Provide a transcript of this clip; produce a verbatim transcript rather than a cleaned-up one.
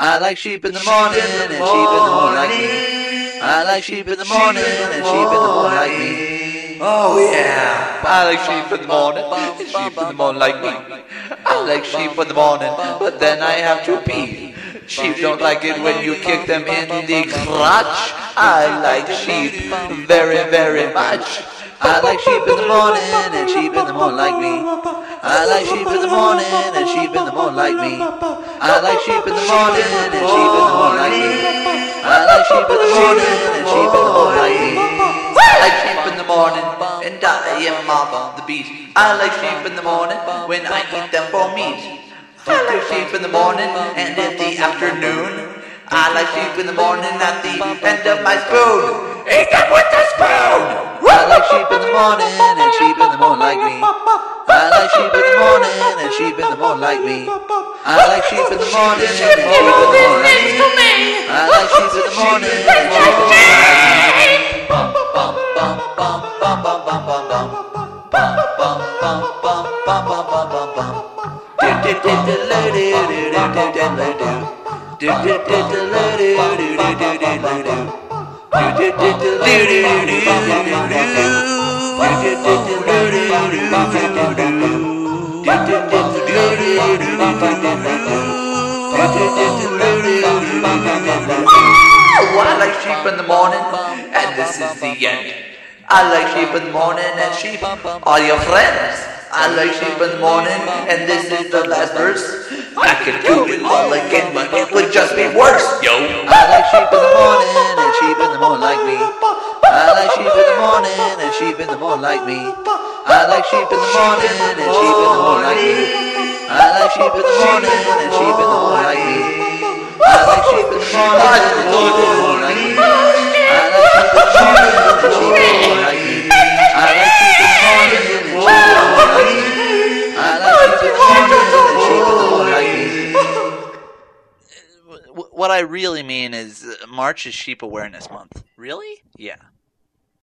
I like sheep in the morning and sheep in the morning like me. I like sheep in the morning and sheep in the morning like me. Oh yeah. I like sheep in the morning and sheep in the morning like me. I like sheep in the morning, but then I have to pee. Sheep don't like it when you kick them in the crotch. I like sheep very, very much. I like sheep in the morning and sheep in the morning like me. I like sheep in the morning and sheep in the morning like me. I like sheep in the morning and sheep in the morning like me. I like sheep in the morning and sheep in the morning like me. I like sheep in the morning and I am off the beat. I like sheep in the morning when I eat them for meat. I like sheep in the morning and in the afternoon. I like sheep in the morning at the end of my spoon. Eat them with the spoon! I like sheep in the morning and sheep in the morning like me. I like sheep in the morning and sheep in the morning like me. I like sheep in the morning and sheep in the morning like me. I like sheep in the morning and sheep in the morning like me. Bum bum bum bum bum bum bum bum bum bum bum bum bum bum bum bum bum bum. Do do do do do do do do do do. Do do do do do do do do do do. Do do do do do do do do do. I like sheep in the morning, and this is the end. I like sheep in the morning, and sheep are your friends. I like sheep in the morning, and this is the last verse. I could do it all again, but it would just be worse, yo. I like sheep in the morning, and sheep in the morning like me. I like sheep in the morning, and sheep in the morning like me. I like sheep in the morning, and sheep in the morning like me. I like sheep in the morning, and sheep in the morning like me. I like sheep in the morning, and sheep in the morning like me. I like sheep in the morning, and sheep in the morning like me. I like sheep in the morning, and sheep in the morning like me. I like sheep in the morning, and sheep in the morning like me. What I really mean is March is Sheep Awareness Month. Really? Yeah.